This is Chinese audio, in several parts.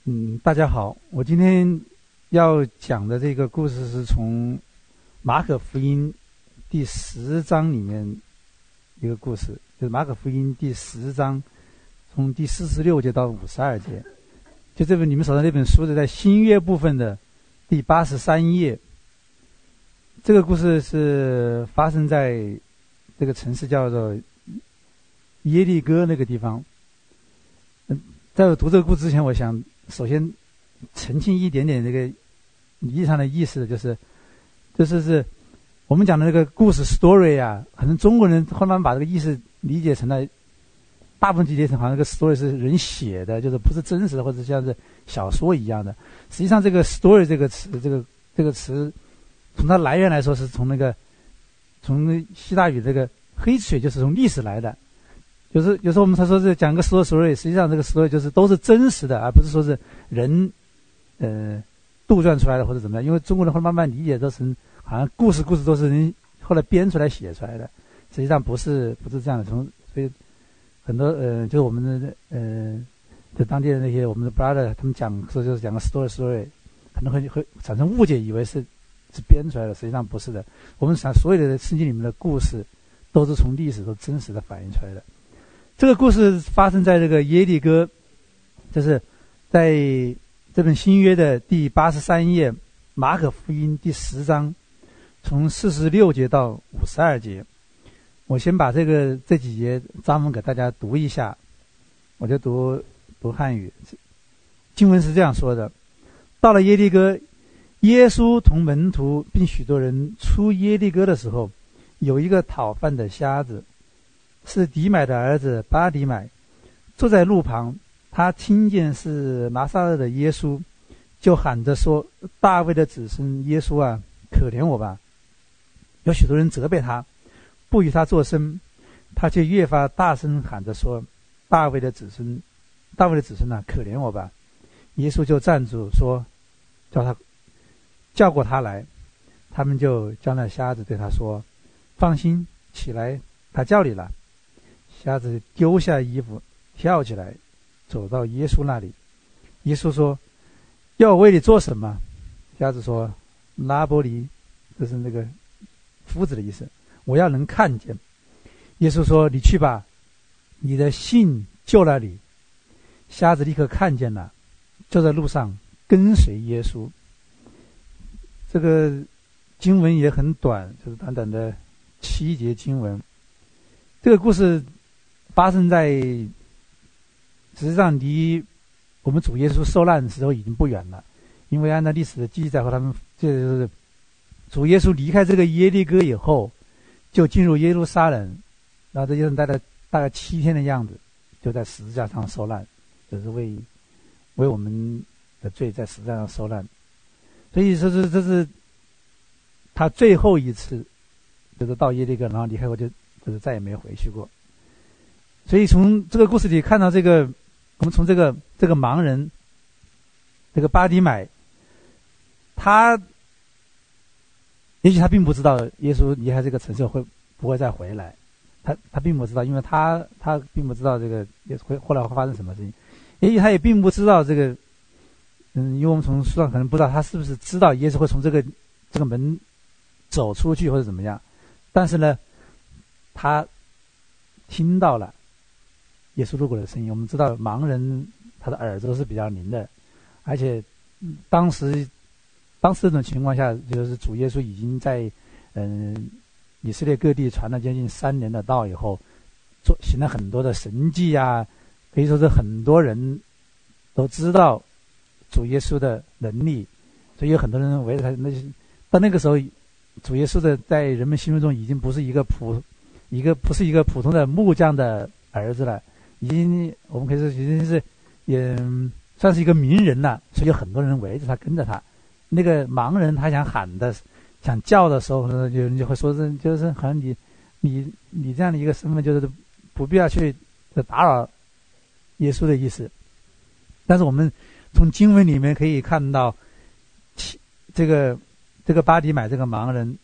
大家好，我今天要讲的这个故事是从马可福音第10章里面一个故事，就是马可福音第10章从第46节到52节。就这本你们手上这本书的在新约部分的第83页。这个故事是发生在这个城市叫做耶利哥那个地方。在我读这个故事之前，我想首先澄清一点点这个理义上的意思，就是我们讲的那个故事 story 啊，可能中国人后来把这个意思理解成了，大部分理解成好像这个 story 是人写的，就是不是真实的，或者像是小说一样的。实际上这个 story 这个词，这个词从它来源来说是从从希腊语这个 history 就是从历史来的。就是有时候我们他说是讲个 story， 实际上这个 story 就是都是真实的，而不是说是人杜撰出来的或者怎么样。因为中国人会慢慢理解都是好像故事都是人后来编出来写出来的，实际上不是这样的。所以很多就是我们的就当地的那些我们的 brother 他们讲说就是讲个 story 可能会产生误解，以为是编出来的，实际上不是的。我们想所有的圣经里面的故事都是从历史都真实的反映出来的。这个故事发生在这个耶利哥，就是在这本新约的第83页，马可福音第10章，从46节到52节。我先把这几节章文给大家读一下，我就读汉语。经文是这样说的：到了耶利哥，耶稣同门徒并许多人出耶利哥的时候，有一个讨饭的瞎子，是底买的儿子巴底买，坐在路旁。他听见是拿撒勒的耶稣，就喊着说：大卫的子孙耶稣啊，可怜我吧！有许多人责备他，不与他作声，他却越发大声喊着说：大卫的子孙啊，可怜我吧！耶稣就站住说：叫过他来。他们就叫那瞎子对他说：放心，起来，他叫你了。瞎子丢下衣服，跳起来，走到耶稣那里。耶稣说：要我为你做什么？瞎子说：拉波尼，这是那个夫子的意思，我要能看见。耶稣说：你去吧，你的信救了你。瞎子立刻看见了，就在路上跟随耶稣。这个经文也很短，就是短短的7节经文。这个故事发生在实际上离我们主耶稣受难的时候已经不远了，因为按照历史的记载和他们就是主耶稣离开这个耶利哥以后，就进入耶路撒冷，然后这就是待了大概7天的样子，就在十字架上受难，就是为我们的罪在十字架上受难。所以说这是他最后一次就是到耶利哥，然后离开后就是再也没有回去过。所以从这个故事里看到我们从这个盲人，这个巴底买，他也许他并不知道耶稣离开这个城市不会再回来，他并不知道，因为他并不知道这个后来会发生什么事情。也许他也并不知道这个因为我们从书上可能不知道他是不是知道耶稣会从这个门走出去或者怎么样，但是呢他听到了耶稣路过的声音。我们知道盲人他的耳朵是比较灵的，而且当时这种情况下，就是主耶稣已经在以色列各地传了将近3年的道以后，行了很多的神迹啊，可以说是很多人都知道主耶稣的能力，所以有很多人围着他。到那个时候，主耶稣在人们心目中已经不是一个普通的木匠的儿子了，我们可以说已经是也算是一个名人了，所以有很多人围着他跟着他。那个盲人他想叫的时候，有人就会说就是好像你这样的一个身份，就是不必要去打扰耶稣的意思。但是我们从经文里面可以看到，这个巴底买这个盲人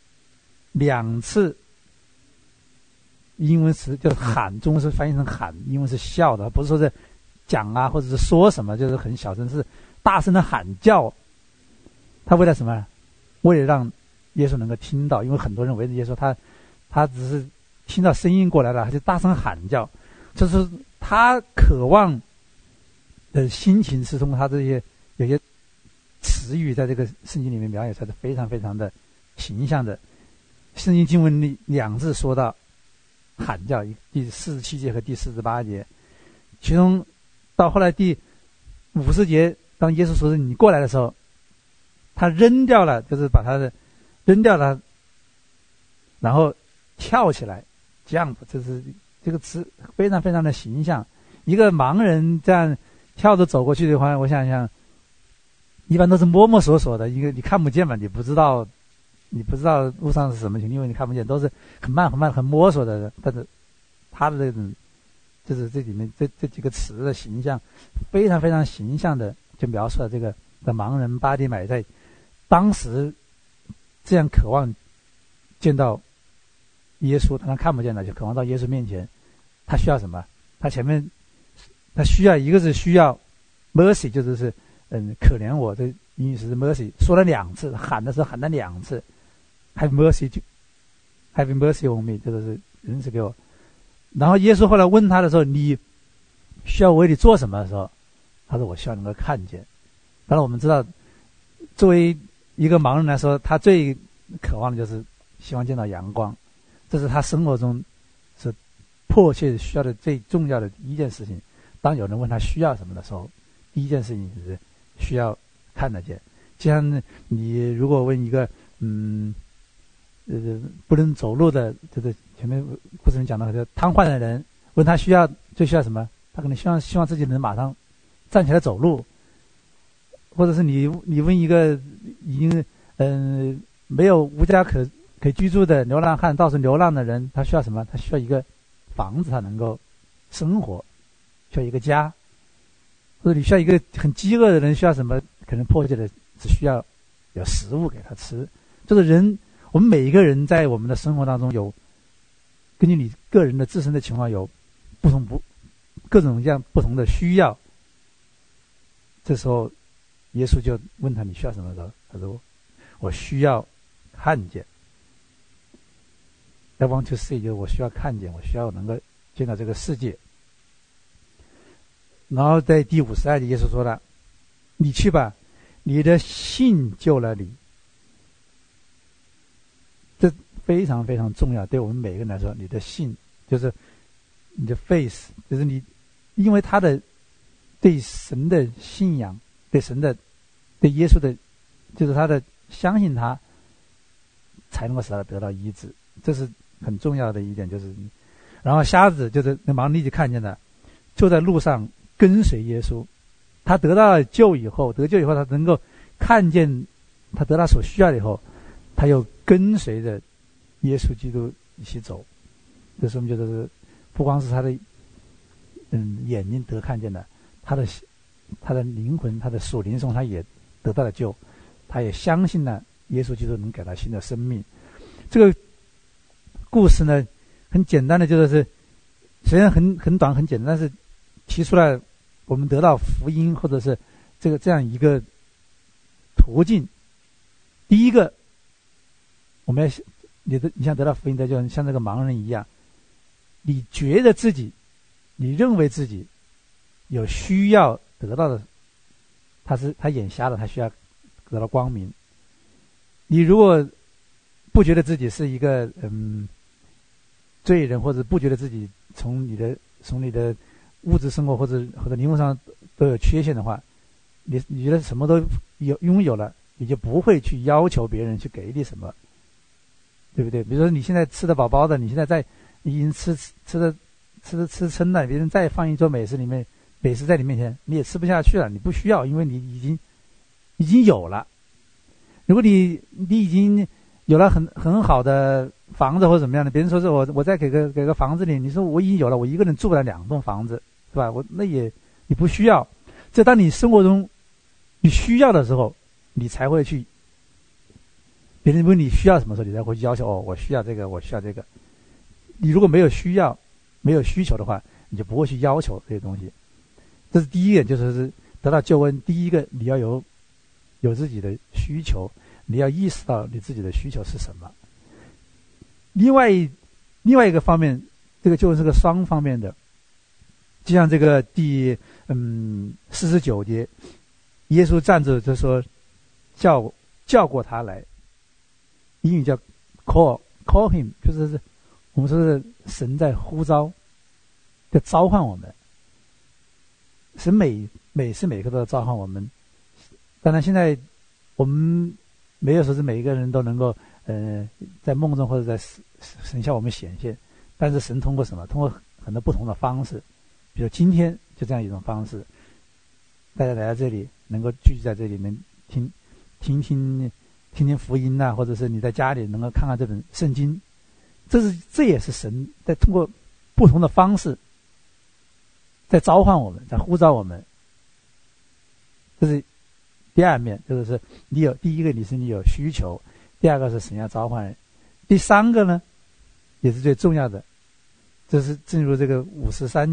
2次英文词就是喊，中文是翻译成喊，英文是笑的，不是说是讲啊，或者是说什么，就是很小声，是大声的喊叫。他为了什么？为了让耶稣能够听到，因为很多人围着耶稣，他只是听到声音过来了，他就大声喊叫。这是他渴望的心情，是通过他这些有些词语在这个圣经里面描写出来的，非常非常的形象的。圣经经文里2次说到喊叫，第47节和第48节，其中到后来第50节，当耶稣说你过来的时候，他扔掉了，就是把他的扔掉了，然后跳起来 jump， 就是这个词非常非常的形象。一个盲人这样跳着走过去的话，我想想一般都是摸摸索索的，因为你看不见嘛，你不知道路上是什么情况，因为你看不见，都是很慢很慢很摸索的。但是他的这种就是这里面这几个词的形象非常非常形象的就描述了这个的盲人巴底买在当时这样渴望见到耶稣，他看不见了，就渴望到耶稣面前。他需要什么？他前面他需要一个是需要 mercy， 就是可怜我，这英语是 mercy， 说了2次，喊的时候喊了2次 ，have mercy on me， 这个是仁慈给我。然后耶稣后来问他的时候，你需要我为你做什么的时候，他说我希望能够看见。当然我们知道，作为一个盲人来说，他最渴望的就是希望见到阳光，这是他生活中是迫切需要的最重要的一件事情。当有人问他需要什么的时候，第一件事情就是需要看得见。就像你如果问一个不能走路的，就是前面故事里讲到的瘫痪的人，问他最需要什么，他可能希望自己能马上站起来走路。或者是你问一个已经没有无家可居住的流浪汉，到处流浪的人，他需要什么？他需要一个房子，他能够生活，需要一个家。或者你需要一个很饥饿的人需要什么？可能迫切的只需要有食物给他吃。就是人，我们每一个人在我们的生活当中有根据你个人的自身的情况有各种各样不同的需要。这时候耶稣就问他你需要什么的时候，他说我需要看见。I want to see， 就是我需要看见，我需要能够见到这个世界。然后在第52节耶稣说了，你去吧，你的信救了你。这非常非常重要，对我们每个人来说，你的信就是你的 faith， 就是你因为他的对神的信仰，对神的对耶稣的就是他的相信他，才能够使他得到医治。这是很重要的一点。就是然后瞎子就是那盲人立即看见了，就在路上跟随耶稣。他得到救以后，他能够看见，他得到所需要的以后，他又跟随着耶稣基督一起走。这说明就是不光是他的眼睛得看见了，他的灵魂，他的属灵中他也得到了救，他也相信了耶稣基督能给他新的生命。这个故事呢很简单的，就是虽然很短很简单，但是提出来我们得到福音或者是这样一个途径。第一个，我们要你想得到福音的，就像这个盲人一样，你觉得自己，你认为自己有需要得到的，他眼瞎了，他需要得到光明。你如果不觉得自己是一个罪人，或者不觉得自己从你的物质生活或者灵魂上都有缺陷的话，你觉得什么都拥有了，你就不会去要求别人去给你什么，对不对？比如说你现在吃得饱饱的，你现在已经吃撑了，别人再放一桌美食在你面前，你也吃不下去了，你不需要，因为你已经有了。如果你已经有了很好的房子或者怎么样的，别人说是我再给个房子里，你说我已经有了，我一个人住不了2栋房子，是吧？你不需要。这当你生活中你需要的时候，你才会去，别人问你需要什么时候，你才会去要求我需要这个，我需要这个。你如果没有需要没有需求的话，你就不会去要求这些东西。 这是第一个，就是得到救恩。第一个，你要有自己的需求，你要意识到你自己的需求是什么。另外一个方面，这个救恩是个双方面的，就像这个第49节，耶稣站着就说叫过他来，英语叫 call him， 就是我们说是神在呼召，在召唤我们。神每时每刻都在召唤我们。当然现在我们没有说是每一个人都能够在梦中或者在神向我们显现，但是神通过什么？通过很多不同的方式，比如今天就这样一种方式，大家来到这里能够聚集在这里，能听听福音呐，或者是你在家里能够看看这本圣经，这也是神在通过不同的方式在召唤我们，在呼召我们。这是第二面，就是第一个你有需求，第二个是神要召唤人，第三个呢也是最重要的，这是正如这个52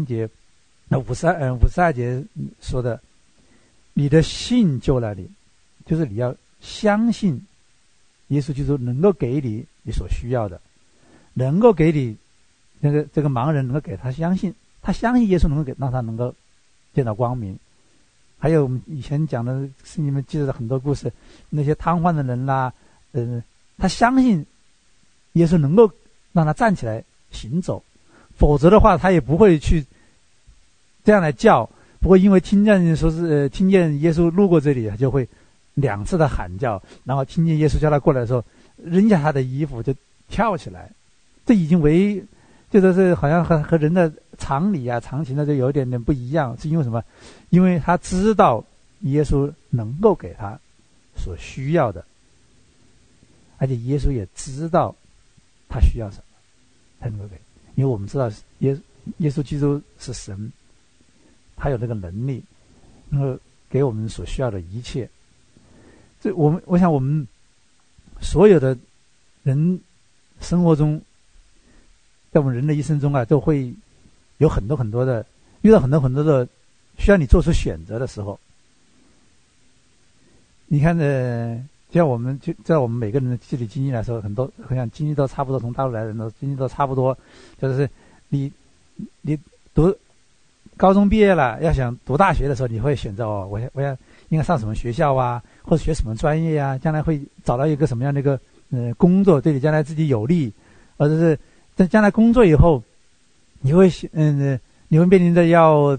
节说的，你的信救了你，就是你要相信耶稣基督能够给你所需要的，能够给你这个盲人能够给他相信耶稣能够让他能够见到光明。还有我们以前讲的圣经里面记载的很多故事，那些瘫痪的人啦，他相信耶稣能够让他站起来行走，否则的话他也不会去这样来叫。不过因为听见耶稣路过这里，他就会2次的喊叫，然后听见耶稣叫他过来的时候，扔下他的衣服就跳起来。这已经就是好像和人的常理啊常情的就有一点点不一样，是因为什么？因为他知道耶稣能够给他所需要的，而且耶稣也知道他需要什么，他能够给。因为我们知道耶稣基督是神，他有这个能力能够给我们所需要的一切。我想我们所有的人生活中，在我们人的一生中啊，都会有很多很多的遇到很多很多的需要你做出选择的时候。你看就像我们每个人的具体经历来说，很多好像经历都差不多，从大陆来的人都经历都差不多，就是你读高中毕业了，要想读大学的时候，你会选择我要应该上什么学校啊，或者学什么专业啊，将来会找到一个什么样的一个工作对你将来自己有利，或者是在将来工作以后，你会面临着要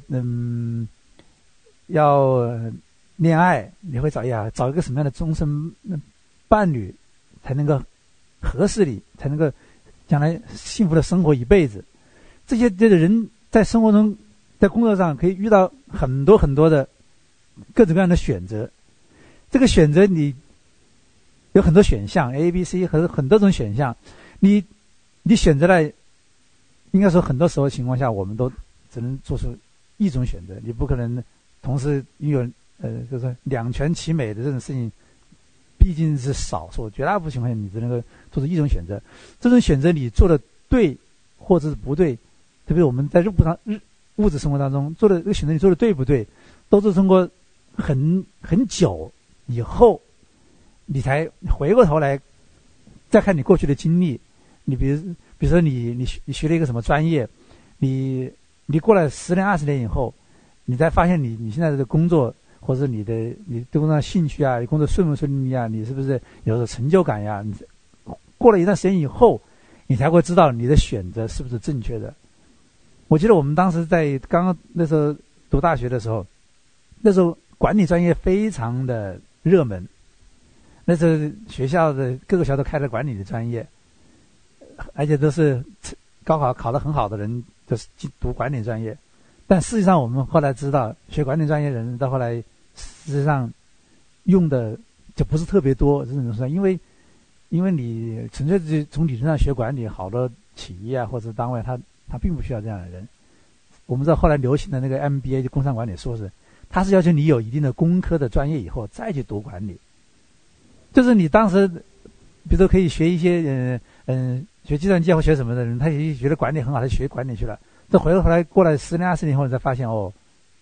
恋爱，你会找一个什么样的终身伴侣才能够合适你，才能够将来幸福的生活一辈子。这些人在生活中在工作上可以遇到很多很多的各种各样的选择，这个选择你有很多选项 A、B、C 和很多种选项，你选择了，应该说很多时候情况下我们都只能做出一种选择，你不可能同时拥有就是两全其美的这种事情，毕竟是少数，绝大部分情况下你只能够做出一种选择。这种选择你做的对或者是不对，特别我们在物质生活当中做的这个选择，你做的对不对，都是通过很久以后，你才回过头来再看你过去的经历。你比如说你学了一个什么专业，你过了10年20年以后，你才发现你现在的工作，或者你对工作上兴趣啊，你工作顺不顺利啊，你是不是有成就感呀？你过了一段时间以后，你才会知道你的选择是不是正确的。我记得我们当时在刚那时候读大学的时候，那时候管理专业非常的热门，那时候学校的各个学校都开了管理的专业，而且都是高考考得很好的人都是读管理专业。但事实上我们后来知道，学管理专业的人到后来事实上用的就不是特别多，这种说，因为你纯粹是从理论上学管理，好多企业啊或者单位他并不需要这样的人。我们知道后来流行的那个 MBA 就工商管理硕士，他是要求你有一定的工科的专业以后再去读管理。就是你当时比如说可以学一些学计算机或学什么的人，他也觉得管理很好，他学管理去了。这回过来过了10年20年以后，你才发现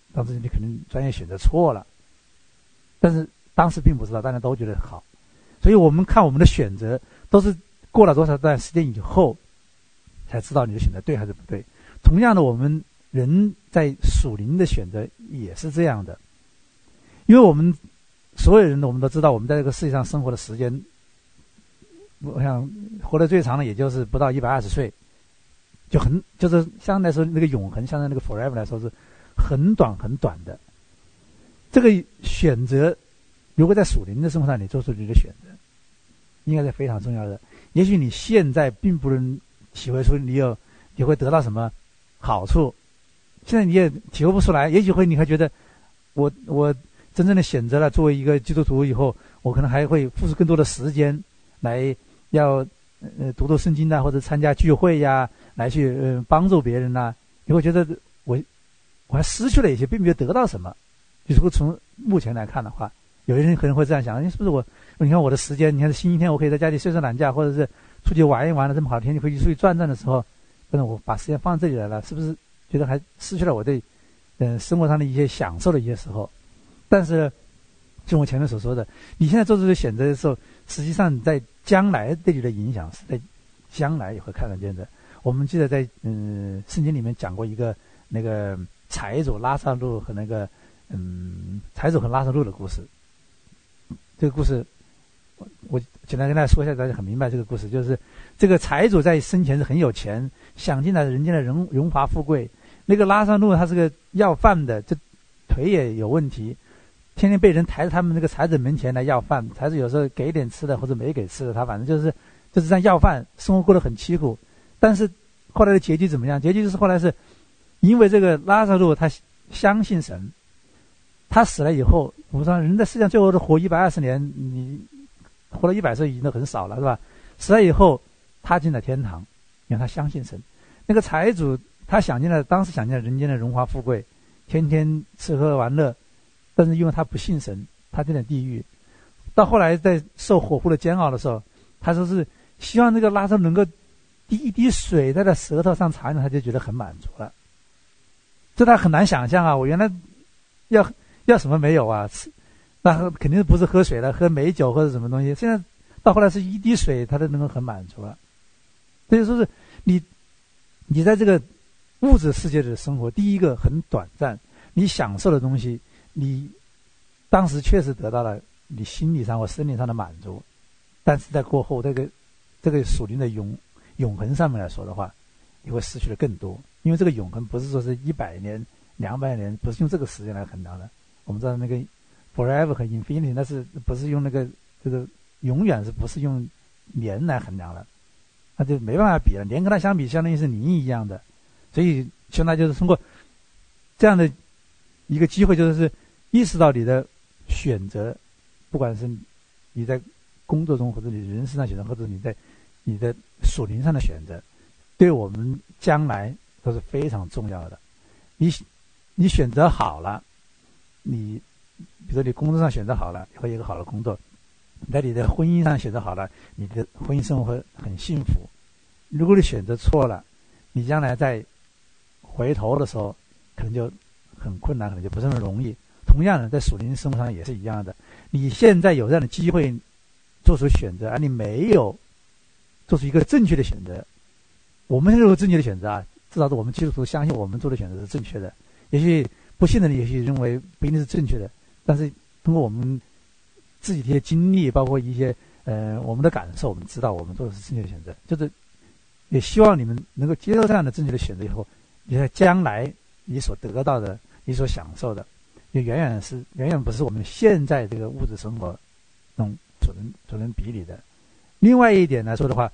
当时你可能专业选择错了，但是当时并不知道，大家都觉得好，所以我们看我们的选择都是过了多少段时间以后才知道你的选择对还是不对。同样的，我们人在属灵的选择也是这样的，因为我们所有人我们都知道，我们在这个世界上生活的时间，我想活得最长的也就是不到120岁，就是相对来说那个永恒，相对那个 forever 来说是很短很短的。这个选择如果在属灵的生活上你做出你的选择，应该是非常重要的。也许你现在并不能体会出你会得到什么好处，现在你也体会不出来，也许你会觉得我真正的选择了作为一个基督徒以后，我可能还会付出更多的时间来要读圣经啊，或者参加聚会呀，来去帮助别人啊，你会觉得我还失去了一些，并没有得到什么。如果从目前来看的话，有些人可能会这样想，是不是你看我的时间，你看星期天我可以在家里睡懒觉，或者是出去玩一玩了，这么好的天气可以出去转转的时候，但是我把时间放这里来了，是不是觉得还失去了我对生活上的一些享受的一些时候？但是就我前面所说的，你现在做这个选择的时候，实际上你在将来对你的影响是在将来也会看得见的。我们记得在圣经里面讲过一个那个财主拉撒路和那个财主和拉撒路的故事。这个故事我简单跟大家说一下，大家很明白这个故事。就是这个财主在生前是很有钱，享尽了人间的荣华富贵。那个拉撒路他是个要饭的，这腿也有问题，天天被人抬着他们那个财主门前来要饭。财主有时候给点吃的或者没给吃的，他反正就是这样要饭，生活过得很凄苦。但是后来的结局怎么样？结局就是后来是因为这个拉撒路他相信神，他死了以后，我说人在世界上最后都活120年，你活了100岁已经都很少了，是吧？死了以后他进了天堂，因为他相信神。那个财主他当时享尽了人间的荣华富贵，天天吃喝玩乐，但是因为他不信神，他进了地狱。到后来在受火湖的煎熬的时候，他说是希望那个拉撒路能够滴一滴水在他舌头上擦，他就觉得很满足了。这他很难想象啊，我原来要什么没有啊？那肯定不是喝水了，喝美酒或者什么东西。现在到后来是一滴水，他都能够很满足了。所以说是你在这个物质世界的生活，第一个很短暂，你享受的东西，你当时确实得到了你心理上或生理上的满足，但是在过后这个属灵的永恒上面来说的话，你会失去的更多。因为这个永恒不是说是100年、200年，不是用这个时间来衡量的。我们知道那个 forever 和 infinity， 那是不是用这个永远是不是用年来衡量的？那就没办法比了。年跟它相比，相当于是零一样的。所以现在就是通过这样的一个机会，就是意识到你的选择，不管是你在工作中或者你人生上选择，或者你在你的属灵上的选择，对我们将来都是非常重要的。你选择好了，比如说你工作上选择好了，会有一个好的工作；你在你的婚姻上选择好了，你的婚姻生活很幸福。如果你选择错了，你将来在回头的时候可能就很困难，可能就不是那么容易。同样的，在属灵生活上也是一样的。你现在有这样的机会做出选择，而你没有做出一个正确的选择，我们有正确的选择啊，至少是我们基督徒相信我们做的选择是正确的。也许不信的人也许认为不一定是正确的，但是通过我们自己的一些经历，包括一些我们的感受，我们知道我们做的是正确的选择。就是也希望你们能够接受这样的正确的选择以后，你在将来你所得到的，你所享受的，也远远不是我们现在这个物质生活中所能比拟的。另外一点来说的话，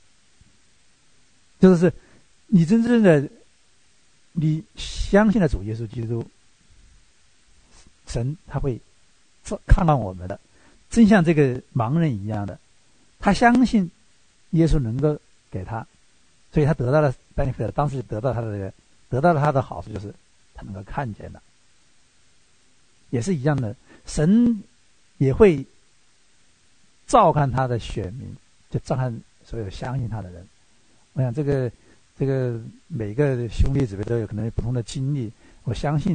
就是你真正的你相信了主耶稣基督，神他会看望我们的，正像这个盲人一样的，他相信耶稣能够给他，所以他得到了 benefit， 当时得到了他的好处，就是他能够看见了。也是一样的，神也会照看他的选民，就照看所有相信他的人。我想这个每个兄弟姊妹都有可能有不同的经历，我相信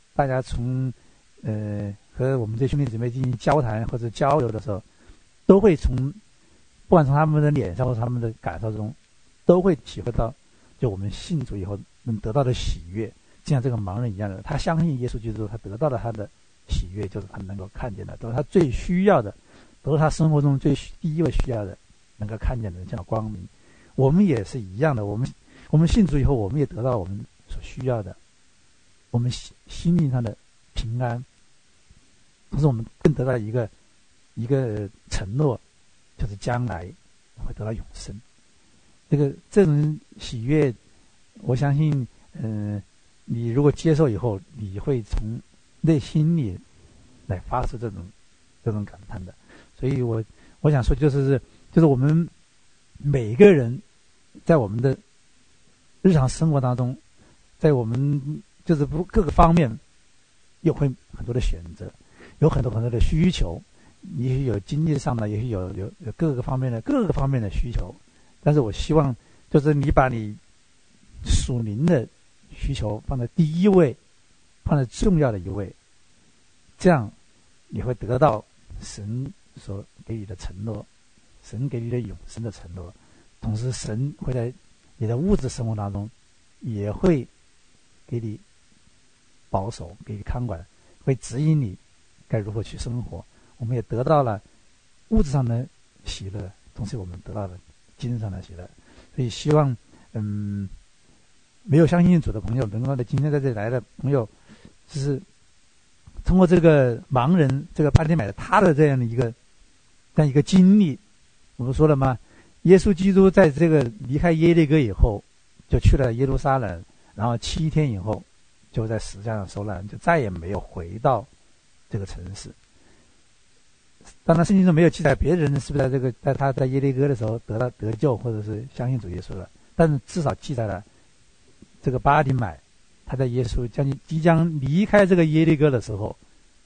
大家从和我们这兄弟姊妹进行交谈或者交流的时候，都会不管从他们的脸上或者他们的感受中，都会体会到，就我们信主以后能得到的喜悦，就像这个盲人一样的，他相信耶稣基督，他得到了他的喜悦，就是他能够看见的，都是他最需要的，都是他生活中第一位需要的，能够看见的这样的光明。我们也是一样的，我们信主以后，我们也得到我们所需要的，我们心灵上的平安，同时我们更得到一个承诺，就是将来会得到永生。这种喜悦，我相信，你如果接受以后，你会从内心里来发出这种感叹的。所以我想说，就是我们每一个人在我们的日常生活当中，在我们就是各个方面又会很多的选择，有很多的需求，也许有经济上的，也许有各个方面的需求。但是我希望就是你把你属灵的需求放在第一位，放在重要的一位，这样你会得到神所给你的承诺，神给你的永生的承诺。同时神会在你的物质生活当中也会给你保守，给你看管，会指引你该如何去生活。我们也得到了物质上的喜乐，同时我们得到了精神上的喜乐。所以希望没有相信主的朋友，能够今天在这里来的朋友，就是通过这个盲人这个巴提买他的这样一个经历。我们说了吗？耶稣基督在这个离开耶利哥以后，就去了耶路撒冷，然后7天以后就在十字架上受难，就再也没有回到这个城市。当然圣经中没有记载别人是不是在他在耶利哥的时候得救或者是相信主耶稣了，但是至少记载了这个巴提买他在耶稣即将离开这个耶利哥的时候，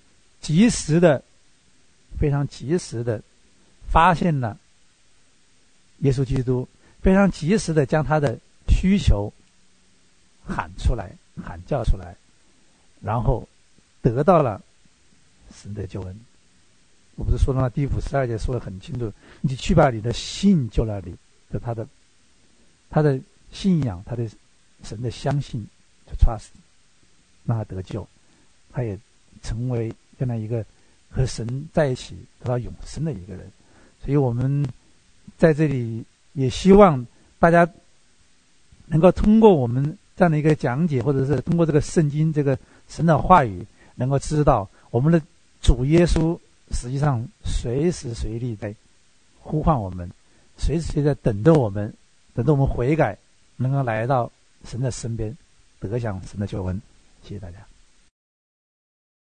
非常及时的发现了耶稣基督，非常及时的将他的需求喊叫出来，然后得到了神的救恩。我不是说了吗？第52节说得很清楚，你去把你的信救了你，就他的信仰，他的神的相信，就 trust， 让他得救，他也成为这样一个和神在一起得到永生的一个人。所以我们在这里也希望大家能够通过我们这样的一个讲解，或者是通过这个圣经这个神的话语，能够知道我们的主耶稣实际上随时随地在呼唤我们，随时随地在等着我们悔改，能够来到神的身边，得享神的救恩。谢谢大家。